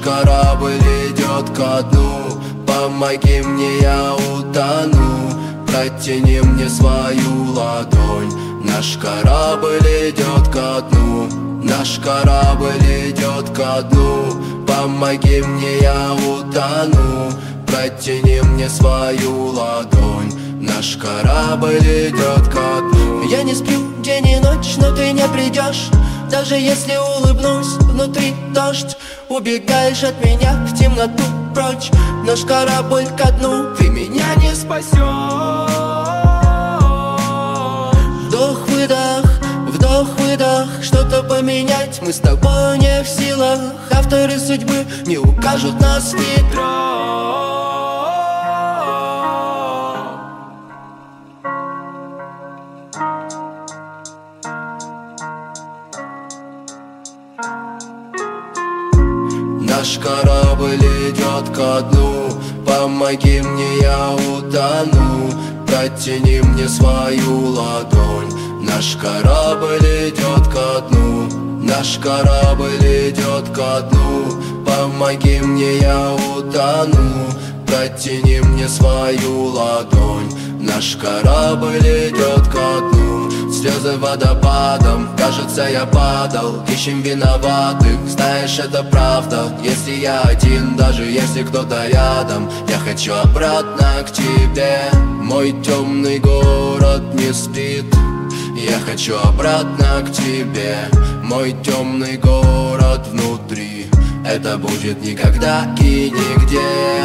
корабль идет ко дну, помоги мне, я утону. Протяни мне свою ладонь. Наш корабль идет ко дну, наш корабль идет ко дну. Помоги мне, я утону. Протяни мне свою ладонь. Наш корабль идет ко дну. Я не сплю день и ночь, но ты не придешь. Даже если улыбнусь, внутри дождь. Убегаешь от меня в темноту прочь. Наш корабль ко дну, ты меня не спасешь. Вдох-выдох, вдох-выдох. Что-то поменять мы с тобой не в силах. Авторы судьбы не укажут нас в метро. Наш корабль идет ко дну, помоги мне, я утону. Протяни мне свою ладонь. Наш корабль идет ко дну, наш корабль идет ко дну. Помоги мне, я утону. Протяни мне свою ладонь. Наш корабль идет ко дну. Слезы водопадом, кажется, я падал. Ищем виноватых, знаешь, это правда. Если я один, даже если кто-то рядом, я хочу обратно к тебе. Мой темный город не спит. Я хочу обратно к тебе. Мой темный город внутри. Это будет никогда и нигде.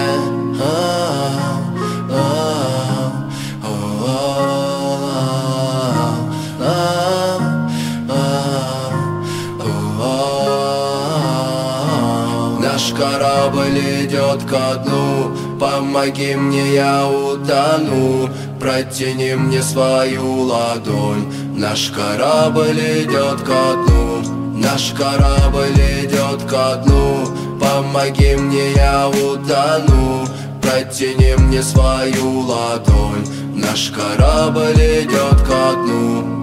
Наш корабль идет ко дну, помоги мне, я утону. Протяни мне свою ладонь. Наш корабль идет ко дну, наш корабль идет ко дну. Помоги мне, я утону. Протяни мне свою ладонь. Наш корабль идет ко дну.